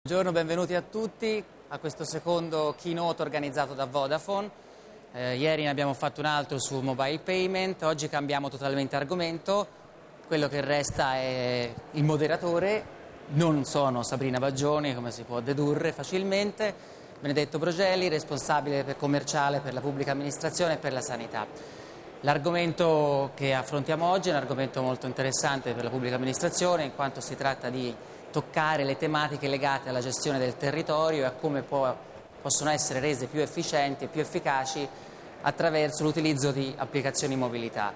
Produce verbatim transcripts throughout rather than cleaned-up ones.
Buongiorno, benvenuti a tutti a questo secondo keynote organizzato da Vodafone. Eh, ieri ne abbiamo fatto un altro su mobile payment, oggi cambiamo totalmente argomento. Quello che resta è il moderatore, non sono Sabrina Baggioni, come si può dedurre facilmente, Benedetto Brogelli, responsabile per commerciale per la pubblica amministrazione e per la sanità. L'argomento che affrontiamo oggi è un argomento molto interessante per la pubblica amministrazione, in quanto si tratta di toccare le tematiche legate alla gestione del territorio e a come può, possono essere rese più efficienti e più efficaci attraverso l'utilizzo di applicazioni mobilità.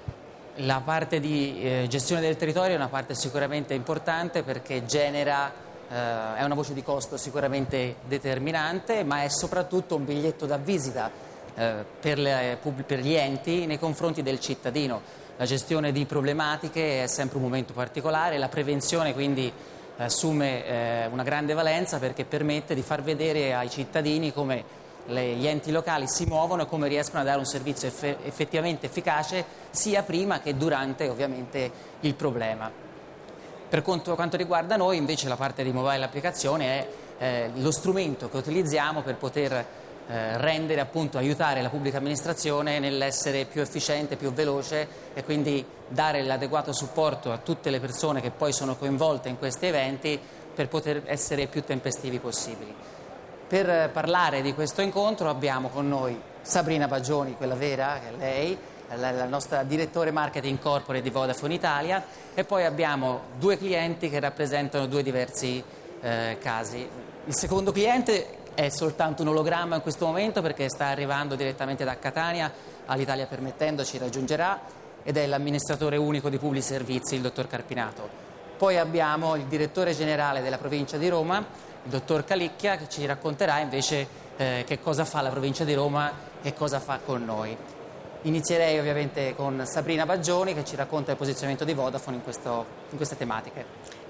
La parte di eh, gestione del territorio è una parte sicuramente importante perché genera, eh, è una voce di costo sicuramente determinante, ma è soprattutto un biglietto da visita eh, per, le, per gli enti nei confronti del cittadino. La gestione di problematiche è sempre un momento particolare, la prevenzione quindi assume eh, una grande valenza perché permette di far vedere ai cittadini come le, gli enti locali si muovono e come riescono a dare un servizio eff- effettivamente efficace sia prima che durante ovviamente il problema. Per quanto, quanto riguarda noi invece la parte di mobile applicazione è eh, lo strumento che utilizziamo per poter eh, rendere appunto, aiutare la pubblica amministrazione nell'essere più efficiente, più veloce e quindi dare l'adeguato supporto a tutte le persone che poi sono coinvolte in questi eventi per poter essere più tempestivi possibili. Per parlare di questo incontro abbiamo con noi Sabrina Baggioni, quella vera, che è lei, la, la nostra direttore marketing corporate di Vodafone Italia, e poi abbiamo due clienti che rappresentano due diversi eh, casi. Il secondo cliente è soltanto un ologramma in questo momento perché sta arrivando direttamente da Catania, all'Italia permettendo ci raggiungerà, ed è l'amministratore unico di Publi Servizi, il dottor Carpinato. Poi abbiamo il direttore generale della provincia di Roma, il dottor Calicchia, che ci racconterà invece eh, che cosa fa la provincia di Roma e cosa fa con noi. Inizierei ovviamente con Sabrina Baggioni che ci racconta il posizionamento di Vodafone in, questo, in queste tematiche.